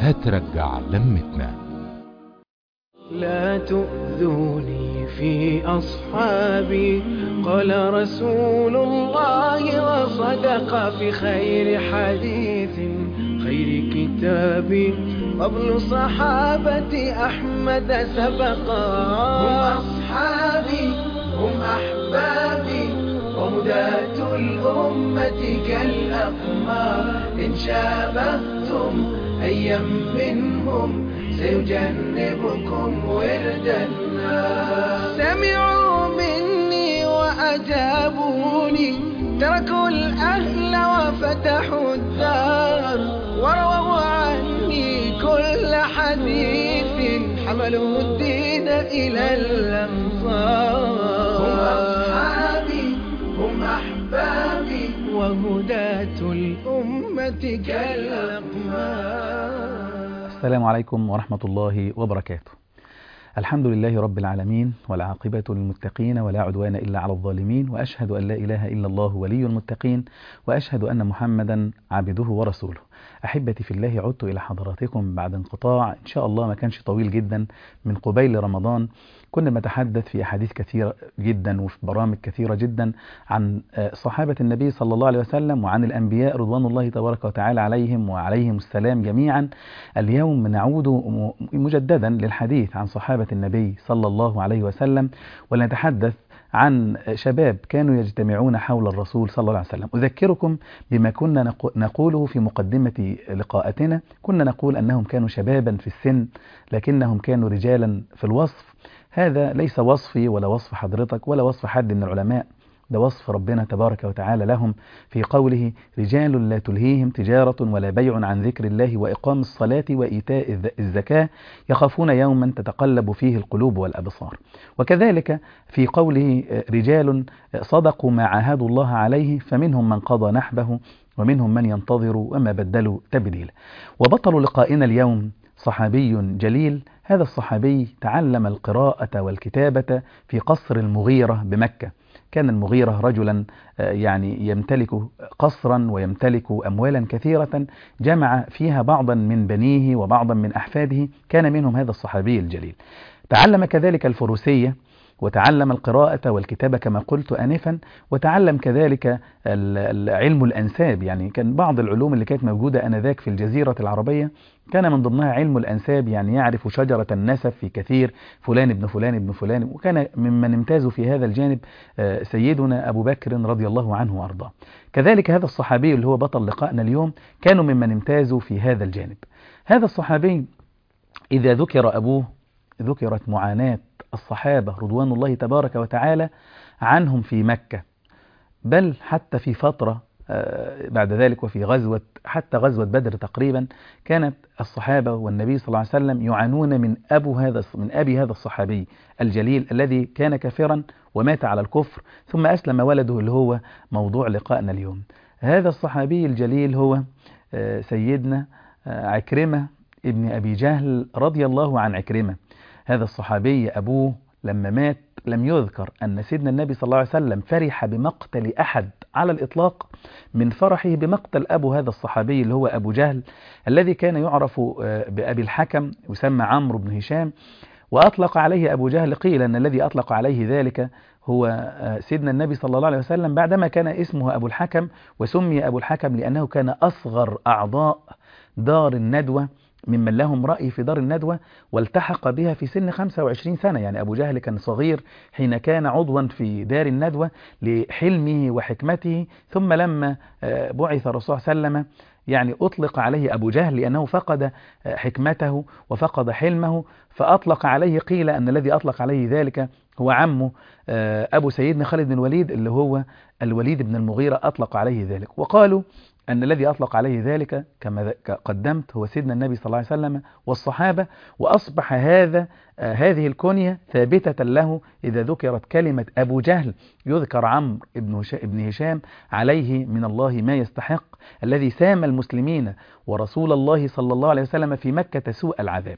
هترجع لمتنا. لا تؤذوني في أصحابي، قال رسول الله وصدق في خير حديث خير كتاب قبل صحابة أحمد سبقا. هم أصحابي هم أحبابي وهداة الأمة كالأقمار، إن شابهتم أيا منهم سيجنبكم ورد النار. سمعوا مني وأجابوني، تركوا الأهل وفتحوا الدار، ورووا عني كل حديث حملوا الدين إلى الأمصار. هم أصحابي هم أحبابي وهداة الأمة كالأقمار. السلام عليكم ورحمة الله وبركاته. الحمد لله رب العالمين، والعاقبة للمتقين، ولا عدوان إلا على الظالمين، وأشهد أن لا إله إلا الله ولي المتقين، وأشهد أن محمدا عبده ورسوله. أحبتي في الله، عدت إلى حضراتكم بعد انقطاع إن شاء الله ما كانش طويل جدا من قبيل رمضان. كنا نتحدث في أحاديث كثيرة جدا وفي برامج كثيرة جدا عن صحابة النبي صلى الله عليه وسلم وعن الأنبياء رضوان الله تبارك وتعالى عليهم وعليهم السلام جميعا. اليوم نعود مجددا للحديث عن صحابة النبي صلى الله عليه وسلم، ولنتحدث عن شباب كانوا يجتمعون حول الرسول صلى الله عليه وسلم. أذكركم بما كنا نقوله في مقدمة لقاءتنا. كنا نقول أنهم كانوا شبابا في السن لكنهم كانوا رجالا في الوصف. هذا ليس وصفي ولا وصف حضرتك ولا وصف حد من العلماء، ده وصف ربنا تبارك وتعالى لهم في قوله: رجال لا تلهيهم تجارة ولا بيع عن ذكر الله وإقام الصلاة وإيتاء الزكاة يخافون يوما تتقلب فيه القلوب والأبصار. وكذلك في قوله: رجال صدقوا ما عاهدوا الله عليه فمنهم من قضى نحبه ومنهم من ينتظر وما بدلوا تبديلا. وبطل لقائنا اليوم صحابي جليل. هذا الصحابي تعلم القراءة والكتابة في قصر المغيرة بمكة. كان المغيرة رجلا يعني يمتلك قصرا ويمتلك أموالا كثيرة، جمع فيها بعضا من بنيه وبعضا من أحفاده، كان منهم هذا الصحابي الجليل. تعلم كذلك الفروسية وتعلم القراءة والكتابة كما قلت آنفا، وتعلم كذلك علم الأنساب. يعني كان بعض العلوم اللي كانت موجودة آنذاك في الجزيرة العربية كان من ضمنها علم الأنساب، يعني يعرف شجرة النسب في كثير، فلان ابن فلان ابن فلان. وكان ممن امتازوا في هذا الجانب سيدنا أبو بكر رضي الله عنه وأرضاه. كذلك هذا الصحابي اللي هو بطل لقائنا اليوم كانوا ممن امتازوا في هذا الجانب. هذا الصحابي إذا ذكر أبوه ذكرت معاناة الصحابة رضوان الله تبارك وتعالى عنهم في مكة، بل حتى في فترة بعد ذلك وفي غزوة بدر تقريبا كانت الصحابة والنبي صلى الله عليه وسلم يعانون من أبي هذا الصحابي الجليل الذي كان كافرا ومات على الكفر ثم أسلم ولده اللي هو موضوع لقائنا اليوم. هذا الصحابي الجليل هو سيدنا عكرمة ابن أبي جهل رضي الله عن عكرمة. هذا الصحابي أبوه لما مات لم يذكر أن سيدنا النبي صلى الله عليه وسلم فرح بمقتل أحد على الإطلاق من فرحه بمقتل أبو هذا الصحابي اللي هو أبو جهل الذي كان يعرف بأبي الحكم، يسمى عمرو بن هشام، وأطلق عليه أبو جهل. قيل أن الذي أطلق عليه ذلك هو سيدنا النبي صلى الله عليه وسلم بعدما كان اسمه أبو الحكم، وسمي أبو الحكم لأنه كان أصغر أعضاء دار الندوة ممن لهم رأي في دار الندوة، والتحق بها في سن 25 سنة. يعني أبو جهل كان صغير حين كان عضوا في دار الندوة لحلمه وحكمته، ثم لما بعث الرسول صلى الله عليه وسلم يعني أطلق عليه أبو جهل لأنه فقد حكمته وفقد حلمه، فأطلق عليه. قيل أن الذي أطلق عليه ذلك هو عمه أبو سيدنا خالد بن الوليد اللي هو الوليد بن المغيرة أطلق عليه ذلك. وقالوا أن الذي أطلق عليه ذلك كما قدمت هو سيدنا النبي صلى الله عليه وسلم والصحابة، وأصبح هذه الكنية ثابتة له. إذا ذكرت كلمة أبو جهل يذكر عمرو بن هشام عليه من الله ما يستحق، الذي سام المسلمين ورسول الله صلى الله عليه وسلم في مكة سوء العذاب.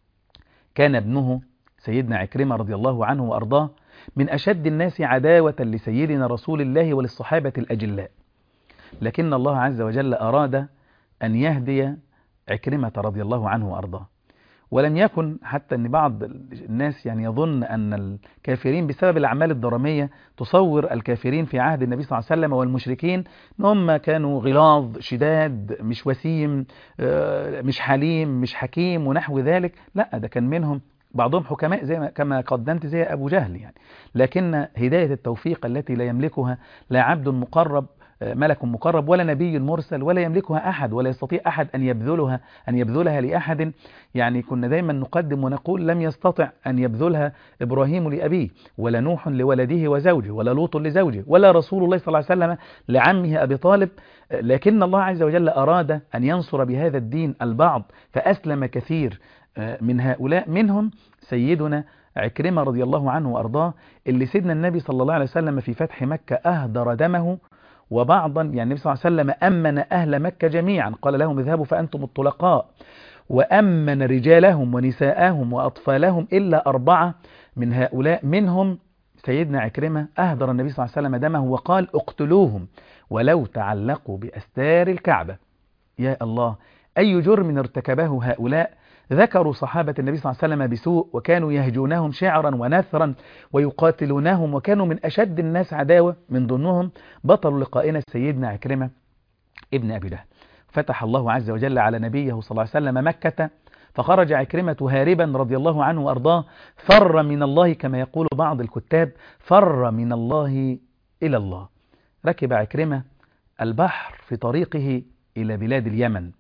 كان ابنه سيدنا عكرمة رضي الله عنه وأرضاه من أشد الناس عداوة لسيدنا رسول الله وللصحابة الأجلاء، لكن الله عز وجل أراد أن يهدي عكرمة رضي الله عنه وأرضاه. ولم يكن حتى أن بعض الناس يعني يظن أن الكافرين بسبب الأعمال الدرامية تصور الكافرين في عهد النبي صلى الله عليه وسلم والمشركين أن هم كانوا غلاظ شداد، مش وسيم، مش حليم، مش حكيم ونحو ذلك. لا، ده كان منهم بعضهم حكماء زي كما قدمت زي أبو جهل يعني. لكن هداية التوفيق التي لا يملكها لا عبد مقرب، ملك مقرب، ولا نبي مرسل، ولا يملكها أحد، ولا يستطيع أحد أن يبذلها لأحد. يعني كنا دايما نقدم ونقول لم يستطع أن يبذلها إبراهيم لأبيه، ولا نوح لولده وزوجه، ولا لوط لزوجه، ولا رسول الله صلى الله عليه وسلم لعمه أبي طالب. لكن الله عز وجل أراد أن ينصر بهذا الدين البعض، فأسلم كثير من هؤلاء، منهم سيدنا عكرمة رضي الله عنه وأرضاه، اللي سيدنا النبي صلى الله عليه وسلم في فتح مكة أهدر دمه. وبعضا يعني النبي صلى الله عليه وسلم أمن أهل مكة جميعا، قال لهم اذهبوا فأنتم الطلقاء، وأمن رجالهم ونساءهم وأطفالهم إلا 4 من هؤلاء، منهم سيدنا عكرمة أهدر النبي صلى الله عليه وسلم دمه وقال اقتلوهم ولو تعلقوا بأستار الكعبة. يا الله، أي جرم ارتكبه هؤلاء. ذكروا صحابة النبي صلى الله عليه وسلم بسوء، وكانوا يهجونهم شعرا ونثرا ويقاتلونهم، وكانوا من أشد الناس عداوة. من ضمنهم بطل لقائنا سيدنا عكرمة ابن أبي جهل. فتح الله عز وجل على نبيه صلى الله عليه وسلم مكة، فخرج عكرمة هاربا رضي الله عنه وأرضاه، فر من الله كما يقول بعض الكتاب، فر من الله إلى الله. ركب عكرمة البحر في طريقه إلى بلاد اليمن،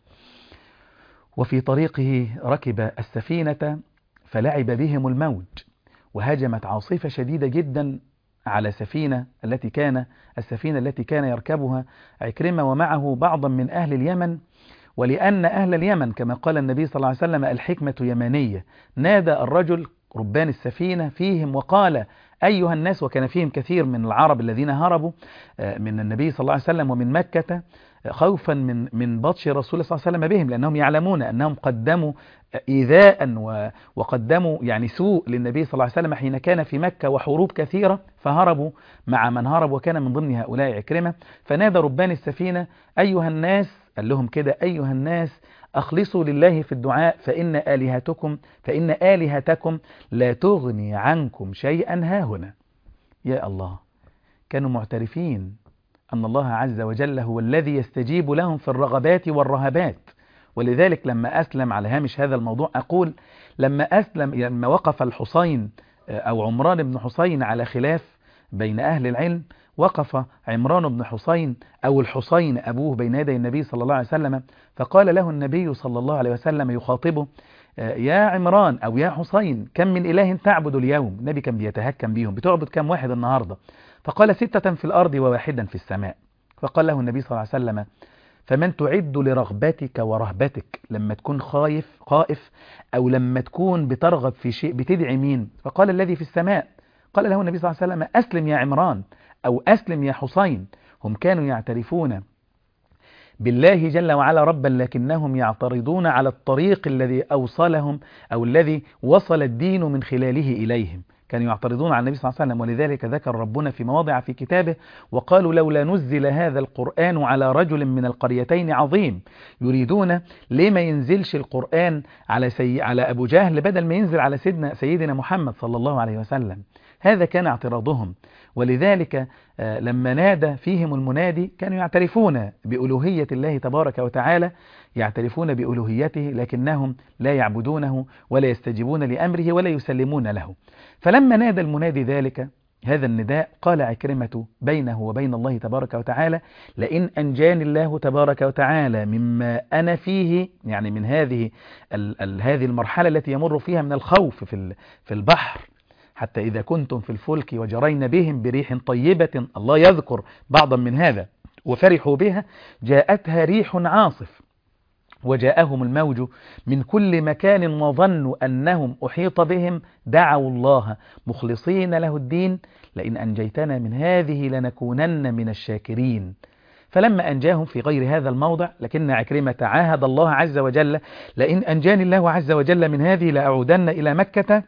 وفي طريقه ركب السفينة فلعب بهم الموج، وهجمت عاصفة شديدة جدا على السفينة التي كان يركبها عكرمة ومعه بعضا من أهل اليمن. ولأن أهل اليمن كما قال النبي صلى الله عليه وسلم الحكمة يمانية، نادى الرجل ربان السفينة فيهم وقال أيها الناس، وكان فيهم كثير من العرب الذين هربوا من النبي صلى الله عليه وسلم ومن مكة خوفا من بطش رسول صلى الله عليه وسلم بهم، لأنهم يعلمون أنهم قدموا إيذاء وقدموا يعني سوء للنبي صلى الله عليه وسلم حين كان في مكة وحروب كثيرة، فهربوا مع من هرب، وكان من ضمن هؤلاء عكرمة. فنادى ربان السفينة أيها الناس، قال لهم كده أيها الناس أخلصوا لله في الدعاء فإن آلهتكم لا تغني عنكم شيئا هاهنا. يا الله، كانوا معترفين أن الله عز وجل هو الذي يستجيب لهم في الرغبات والرهبات. ولذلك لما أسلم، على هامش هذا الموضوع أقول، لما وقف الحسين أو عمران بن حسين على خلاف بين أهل العلم، وقف عمران بن حسين أو الحسين أبوه بين يدي النبي صلى الله عليه وسلم، فقال له النبي صلى الله عليه وسلم يخاطبه يا عمران أو يا حسين كم من إله تعبد اليوم؟ النبي كان بيتهكم بيهم، بتعبد كم واحد النهاردة؟ فقال 6 في الأرض و1 في السماء. فقال له النبي صلى الله عليه وسلم فمن تعد لرغبتك ورهبتك، لما تكون خائف أو لما تكون بترغب في شيء بتدعي مين؟ فقال الذي في السماء. قال له النبي صلى الله عليه وسلم أسلم يا عمران أو أسلم يا حسين. هم كانوا يعترفون بالله جل وعلا ربا، لكنهم يعترضون على الطريق الذي أوصلهم أو الذي وصل الدين من خلاله إليهم. كانوا يعترضون على النبي صلى الله عليه وسلم. ولذلك ذكر ربنا في مواضع في كتابه وقالوا لولا نزل هذا القرآن على رجل من القريتين عظيم. يريدون ليه ما ينزلش القرآن على أبو جهل بدل ما ينزل على سيدنا محمد صلى الله عليه وسلم. هذا كان اعتراضهم. ولذلك لما نادى فيهم المنادي كانوا يعترفون بألوهية الله تبارك وتعالى، يعترفون بألوهيته، لكنهم لا يعبدونه ولا يستجيبون لأمره ولا يسلمون له. فلما نادى المنادي هذا النداء، قال عكرمة بينه وبين الله تبارك وتعالى لئن أنجاني الله تبارك وتعالى مما أنا فيه، يعني من هذه المرحلة التي يمر فيها من الخوف في البحر، حتى إذا كنتم في الفلك وجرين بهم بريح طيبة، الله يذكر بعضا من هذا، وفرحوا بها جاءتها ريح عاصف وجاءهم الموج من كل مكان وظنوا أنهم أحيط بهم دعوا الله مخلصين له الدين لئن أنجيتنا من هذه لنكونن من الشاكرين. فلما أنجاهم في غير هذا الموضع، لكن عكرمة عاهد الله عز وجل لئن أنجاني الله عز وجل من هذه لأعودن إلى مكة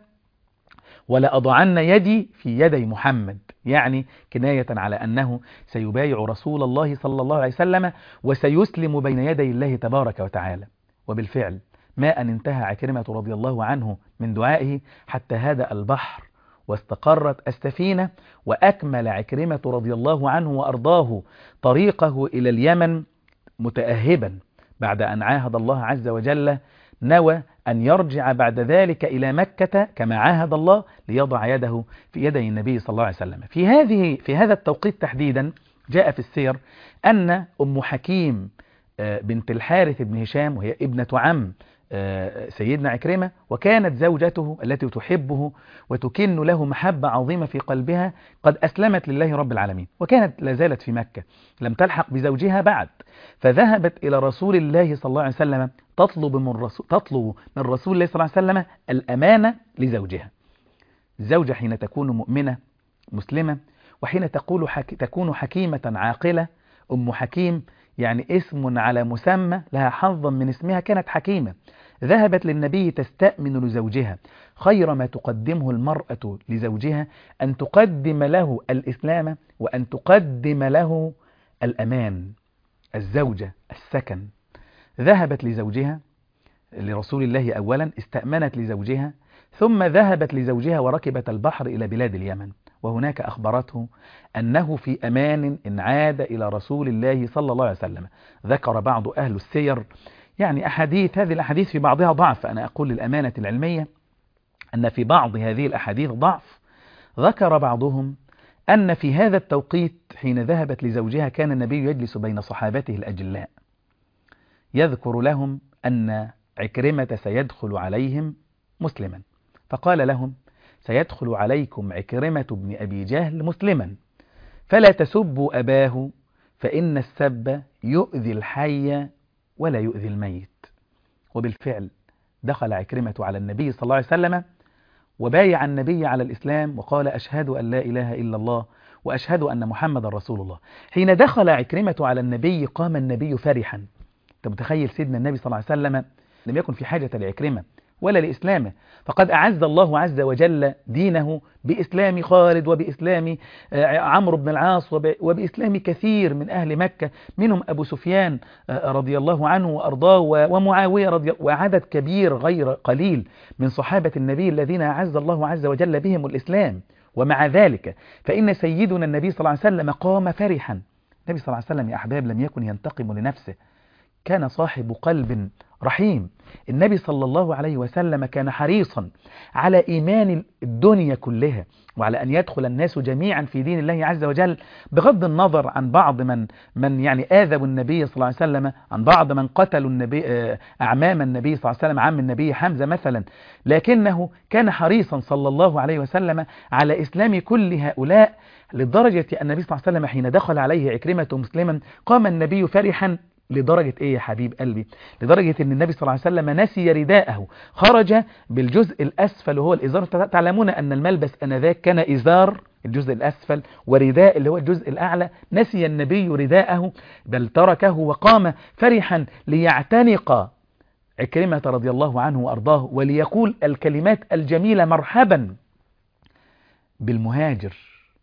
ولا أضعن يدي في يدي محمد، يعني كناية على أنه سيبايع رسول الله صلى الله عليه وسلم وسيسلم بين يدي الله تبارك وتعالى. وبالفعل ما أن انتهى عكرمة رضي الله عنه من دعائه حتى هدأ البحر واستقرت السفينة، وأكمل عكرمة رضي الله عنه وأرضاه طريقه إلى اليمن متأهبا بعد أن عاهد الله عز وجل، نوى أن يرجع بعد ذلك إلى مكة كما عاهد الله ليضع يده في يدي النبي صلى الله عليه وسلم. في هذا التوقيت تحديدا جاء في السير أن أم حكيم بنت الحارث بن هشام، وهي ابنة عم سيدنا عكرمة، وكانت زوجته التي تحبه وتكن له محبة عظيمة في قلبها، قد أسلمت لله رب العالمين، وكانت لازالت في مكة لم تلحق بزوجها بعد، فذهبت إلى رسول الله صلى الله عليه وسلم تطلب من رسول الله صلى الله عليه وسلم الأمانة لزوجها. الزوجة حين تكون مؤمنة مسلمة، وحين تكون حكيمة عاقلة، أم حكيم يعني اسم على مسمى لها حظا من اسمها، كانت حكيمة، ذهبت للنبي تستأمن لزوجها. خير ما تقدمه المرأة لزوجها أن تقدم له الإسلام، وأن تقدم له الأمان، الزوجة، السكن. ذهبت لزوجها لرسول الله أولا، استأمنت لزوجها، ثم ذهبت لزوجها وركبت البحر إلى بلاد اليمن، وهناك أخبرته أنه في أمان إن عاد إلى رسول الله صلى الله عليه وسلم. ذكر بعض أهل السير يعني هذه الأحاديث في بعضها ضعف، أنا أقول للأمانة العلمية أن في بعض هذه الأحاديث ضعف. ذكر بعضهم أن في هذا التوقيت حين ذهبت لزوجها كان النبي يجلس بين صحابته الأجلاء يذكر لهم أن عكرمة سيدخل عليهم مسلما، فقال لهم: سيدخل عليكم عكرمة بن أبي جهل مسلما، فلا تسبوا أباه، فإن السب يؤذي الحي ولا يؤذي الميت. وبالفعل دخل عكرمة على النبي صلى الله عليه وسلم وبايع النبي على الإسلام وقال: أشهد أن لا إله إلا الله وأشهد أن محمد رسول الله. حين دخل عكرمة على النبي قام النبي فرحا. أنت متخيل سيدنا النبي صلى الله عليه وسلم لم يكن في حاجة لعكرمة ولا لإسلامه، فقد أعز الله عز وجل دينه بإسلام خالد وبإسلام عمرو بن العاص وبإسلام كثير من أهل مكة، منهم أبو سفيان رضي الله عنه وأرضاه، ومعاوية وعدد كبير غير قليل من صحابة النبي الذين أعز الله عز وجل بهم الإسلام. ومع ذلك فإن سيدنا النبي صلى الله عليه وسلم قام فرحا. النبي صلى الله عليه وسلم يا أحباب لم يكن ينتقم لنفسه، كان صاحب قلب رحيم. النبي صلى الله عليه وسلم كان حريصا على إيمان الدنيا كلها، وعلى أن يدخل الناس جميعا في دين الله عز وجل، بغض النظر عن بعض من يعني آذوا النبي صلى الله عليه وسلم، عن بعض من قتلوا النبي أعمام النبي صلى الله عليه وسلم، عم النبي حمزة مثلا، لكنه كان حريصا صلى الله عليه وسلم على إسلام كل هؤلاء، لدرجة أن النبي صلى الله عليه وسلم حين دخل عليه عكرمة مسلما قام النبي فرحا. لدرجة ايه يا حبيب قلبي؟ لدرجة ان النبي صلى الله عليه وسلم نسي رداءه، خرج بالجزء الاسفل وهو الازار. تعلمون ان الملبس انذاك كان ازار الجزء الاسفل ورداء اللي هو الجزء الاعلى. نسي النبي رداءه بل تركه وقام فرحا ليعتنق عكرمة رضي الله عنه وارضاه وليقول الكلمات الجميلة: مرحبا بالمهاجر،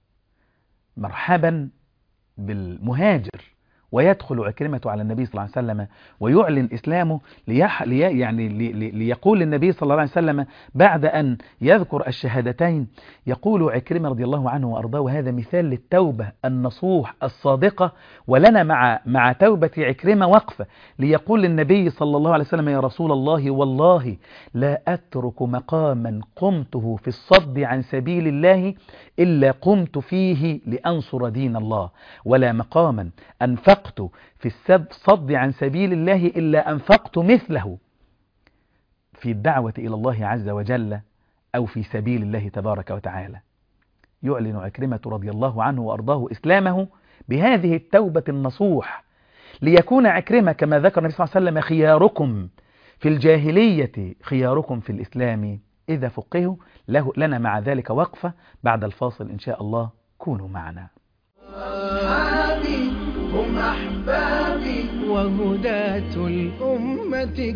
مرحبا بالمهاجر. ويدخل عكرمة على النبي صلى الله عليه وسلم ويعلن إسلامه ليقول النبي صلى الله عليه وسلم بعد أن يذكر الشهادتين، يقول عكرمة رضي الله عنه وأرضاه، وهذا مثال للتوبة النصوح الصادقة، ولنا مع توبة عكرمة وقفة، ليقول للنبي صلى الله عليه وسلم: يا رسول الله والله لا أترك مقاما قمته في الصد عن سبيل الله إلا قمت فيه لأنصر دين الله، ولا مقاما أنفقت في الصد عن سبيل الله إلا أنفقت مثله في الدعوة إلى الله عز وجل أو في سبيل الله تبارك وتعالى. يعلن عكرمة رضي الله عنه وأرضاه إسلامه بهذه التوبة النصوح، ليكون عكرمة كما ذكر النبي صلى الله عليه وسلم: خياركم في الجاهلية خياركم في الإسلام إذا فقهوا. لنا مع ذلك وقفة بعد الفاصل إن شاء الله، كونوا معنا. أصحابي هم أحبابي وهداة الأمة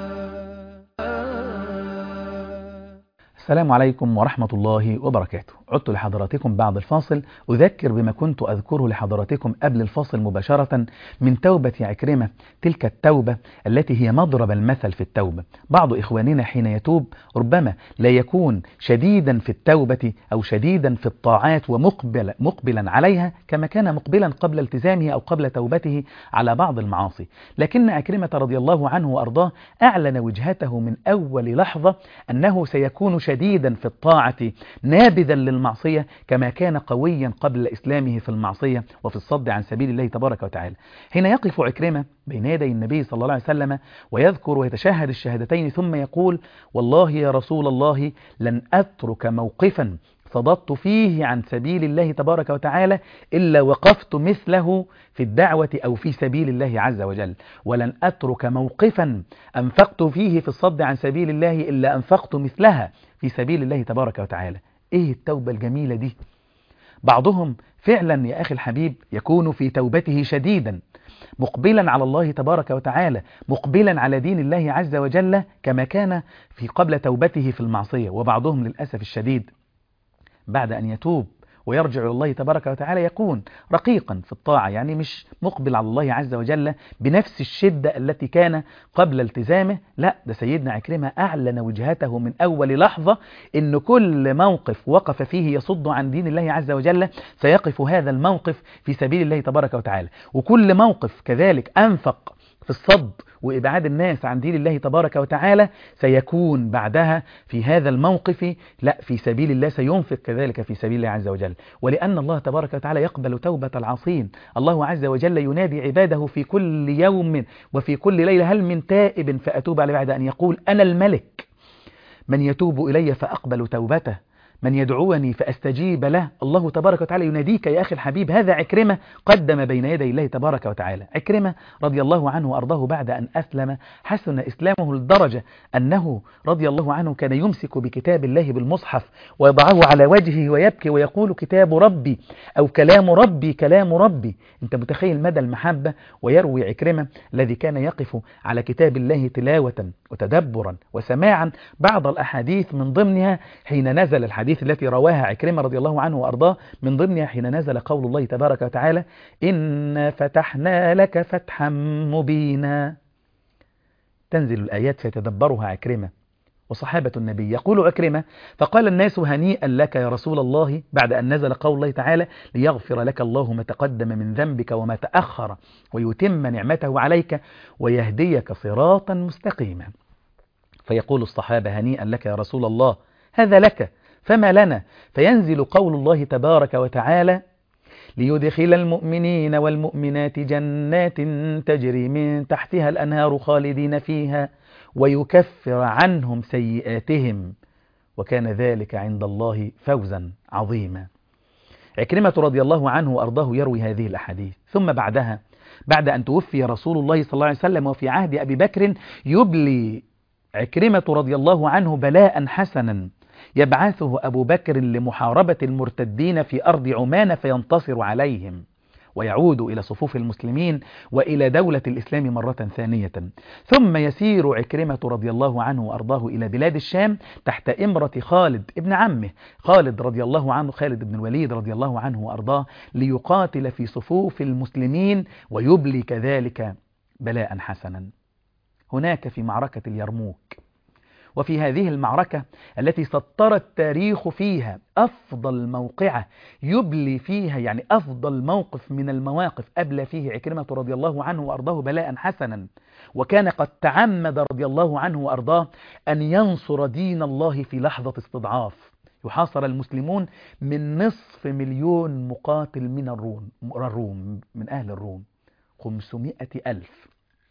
كالأقمار. السلام عليكم ورحمة الله وبركاته. عدت لحضراتكم بعد الفاصل أذكر بما كنت أذكره لحضراتكم قبل الفاصل مباشرة من توبة عكرمة، تلك التوبة التي هي مضرب المثل في التوبة. بعض إخواننا حين يتوب ربما لا يكون شديدا في التوبة أو شديدا في الطاعات ومقبلا عليها كما كان مقبلا قبل التزامه أو قبل توبته على بعض المعاصي، لكن عكرمة رضي الله عنه وأرضاه أعلن وجهته من أول لحظة أنه سيكون شديدا في الطاعة نابذا للمعصية كما كان قويا قبل إسلامه في المعصية وفي الصد عن سبيل الله تبارك وتعالى. حين يقف عكرمة بين يدي النبي صلى الله عليه وسلم ويذكر ويتشهد الشهادتين ثم يقول: والله يا رسول الله لن أترك موقفا صددت فيه عن سبيل الله تبارك وتعالى إلا وقفت مثله في الدعوة أو في سبيل الله عز وجل، ولن أترك موقفا أنفقت فيه في الصد عن سبيل الله إلا أنفقت مثلها في سبيل الله تبارك وتعالى. إيه التوبة الجميلة دي؟ بعضهم فعلا يا أخي الحبيب يكون في توبته شديدا مقبلا على الله تبارك وتعالى، مقبلا على دين الله عز وجل كما كان في قبل توبته في المعصية، وبعضهم للأسف الشديد بعد أن يتوب ويرجع إلى الله تبارك وتعالى يكون رقيقا في الطاعة، يعني مش مقبل على الله عز وجل بنفس الشدة التي كان قبل التزامه. لا، ده سيدنا عكرمة أعلن وجهته من أول لحظة إن كل موقف وقف فيه يصد عن دين الله عز وجل سيقف هذا الموقف في سبيل الله تبارك وتعالى، وكل موقف كذلك أنفق في الصد وإبعاد الناس عن دين الله تبارك وتعالى سيكون بعدها في هذا الموقف لا في سبيل الله، سينفق كذلك في سبيل الله عز وجل. ولأن الله تبارك وتعالى يقبل توبة العاصين، الله عز وجل ينادي عباده في كل يوم وفي كل ليلة: هل من تائب فأتوب عليه، بعد أن يقول: أنا الملك من يتوب إلي فأقبل توبته، من يدعوني فأستجيب له. الله تبارك وتعالى يناديك يا أخي الحبيب. هذا عكرمة قدم بين يدي الله تبارك وتعالى. عكرمة رضي الله عنه وأرضاه بعد أن أسلم حسن إسلامه لدرجة أنه رضي الله عنه كان يمسك بكتاب الله بالمصحف ويضعه على وجهه ويبكي ويقول: كتاب ربي أو كلام ربي كلام ربي. أنت متخيل مدى المحبة؟ ويروي عكرمة الذي كان يقف على كتاب الله تلاوة وتدبرا وسماعا بعض الأحاديث من ضمنها حين نزل الحديث التي رواها عكرمة رضي الله عنه وأرضاه، من ضمنها حين نزل قول الله تبارك وتعالى: إنا فتحنا لك فتحا مبينا. تنزل الآيات فيتدبرها عكرمة وصحابة النبي. يقول عكرمة: فقال الناس: هنيئا لك يا رسول الله، بعد أن نزل قول الله تعالى: ليغفر لك الله ما تقدم من ذنبك وما تأخر ويتم نعمته عليك ويهديك صراطا مستقيما. فيقول الصحابة: هنيئا لك يا رسول الله، هذا لك فما لنا؟ فينزل قول الله تبارك وتعالى: ليدخل المؤمنين والمؤمنات جنات تجري من تحتها الأنهار خالدين فيها ويكفر عنهم سيئاتهم وكان ذلك عند الله فوزا عظيما. عكرمة رضي الله عنه وأرضاه يروي هذه الأحاديث. ثم بعدها، بعد أن توفي رسول الله صلى الله عليه وسلم وفي عهد أبي بكر، يبلي عكرمة رضي الله عنه بلاء حسنا يبعثه أبو بكر لمحاربة المرتدين في أرض عمان فينتصر عليهم ويعود إلى صفوف المسلمين وإلى دولة الإسلام مرة ثانية. ثم يسير عكرمة رضي الله عنه وأرضاه إلى بلاد الشام تحت إمرة خالد ابن عمه، خالد رضي الله عنه، خالد بن الوليد رضي الله عنه وأرضاه، ليقاتل في صفوف المسلمين ويبلي كذلك بلاء حسنا. هناك في معركة اليرموك، وفي هذه المعركة التي سطر التاريخ فيها أفضل موقعة يبلي فيها، يعني أفضل موقف من المواقف أبلى فيه عكرمة رضي الله عنه وأرضاه بلاء حسنا، وكان قد تعمد رضي الله عنه وأرضاه أن ينصر دين الله في لحظة استضعاف. يحاصر المسلمون من 500,000 مقاتل من الروم من أهل الروم 500,000.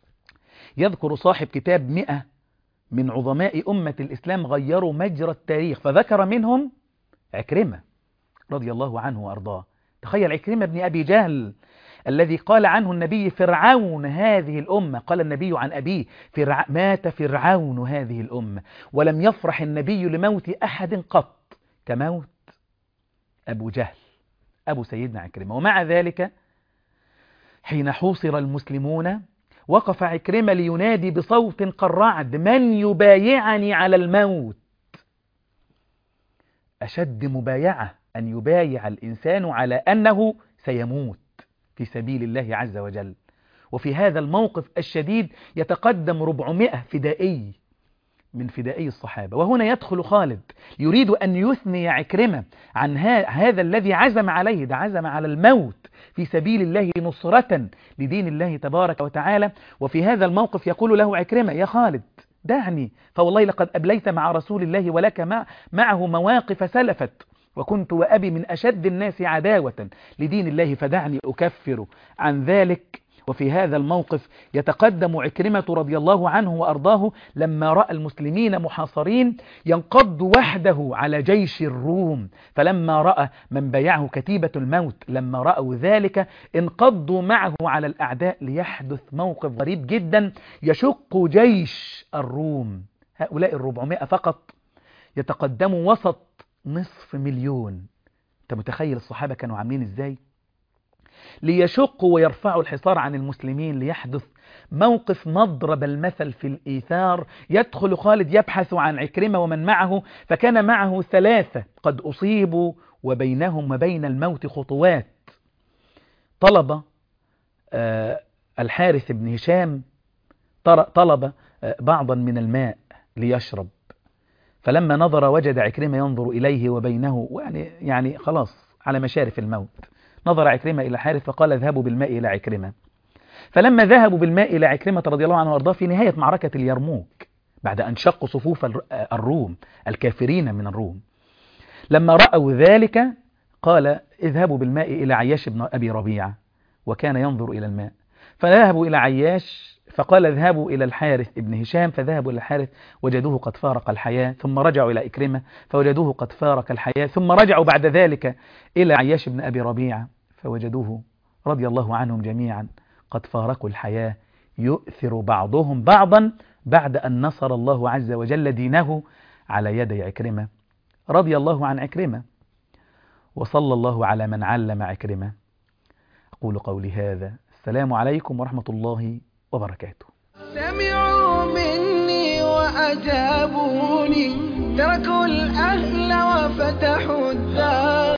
يذكر صاحب كتاب 100 من عظماء أمة الإسلام غيروا مجرى التاريخ، فذكر منهم عكرمة رضي الله عنه وأرضاه. تخيل عكرمة بن أبي جهل الذي قال عنه النبي: فرعون هذه الأمة. قال النبي عن أبيه: مات فرعون هذه الأمة. ولم يفرح النبي لموت أحد قط كموت أبو جهل أبو سيدنا عكرمة. ومع ذلك حين حوصر المسلمون وقف عكرمة لينادي بصوت كالرعد: من يبايعني على الموت؟ أشد مبايعة أن يبايع الإنسان على أنه سيموت في سبيل الله عز وجل. وفي هذا الموقف الشديد يتقدم 400 فدائي من فدائي الصحابة، وهنا يدخل خالد يريد أن يثني عكرمة عن هذا الذي عزم عليه، ده عزم على الموت في سبيل الله نصرة لدين الله تبارك وتعالى. وفي هذا الموقف يقول له عكرمة: يا خالد دعني، فوالله لقد أبليت مع رسول الله ولك معه مواقف سلفت، وكنت وأبي من أشد الناس عداوة لدين الله، فدعني أكفر عن ذلك. وفي هذا الموقف يتقدم عكرمة رضي الله عنه وأرضاه لما رأى المسلمين محاصرين ينقض وحده على جيش الروم، فلما رأى من بايعه كتيبة الموت لما رأوا ذلك انقضوا معه على الأعداء، ليحدث موقف غريب جدا يشق جيش الروم. هؤلاء 400 فقط يتقدموا وسط 500,000. انت متخيل الصحابة كانوا عاملين ازاي؟ ليشقوا ويرفعوا الحصار عن المسلمين، ليحدث موقف مضرب المثل في الإيثار. يدخل خالد يبحث عن عكرمة ومن معه، فكان معه 3 قد أصيبوا وبينهم وبين الموت خطوات. طلب الحارث بن هشام طلب بعضا من الماء ليشرب، فلما نظر وجد عكرمة ينظر إليه وبينه يعني خلاص على مشارف الموت. نظر عكرمة إلى حارث فقال: اذهبوا بالماء إلى عكرمة. فلما ذهبوا بالماء إلى عكرمة رضي الله عنه وارضاه في نهاية معركة اليرموك بعد أن شقوا صفوف الروم الكافرين من الروم، لما رأوا ذلك قال: اذهبوا بالماء إلى عياش بن أبي ربيعة، وكان ينظر إلى الماء. فذهبوا إلى عياش فقال: اذهبوا إلى الحارث ابن هشام. فذهبوا إلى الحارث وجدوه قد فارق الحياة، ثم رجعوا إلى إكرمة فوجدوه قد فارق الحياة، ثم رجعوا بعد ذلك إلى عياش بن أبي ربيعة فوجدوه رضي الله عنهم جميعا قد فارقوا الحياة، يؤثر بعضهم بعضا بعد أن نصر الله عز وجل دينه على يدي عكرمة رضي الله عن عكرمة. وصلى الله على من علم عكرمة. أقول قولي هذا، السلام عليكم ورحمة الله وبركاته. سمعوا مني وأجابوني، تركوا الأهل وفتحوا الدار.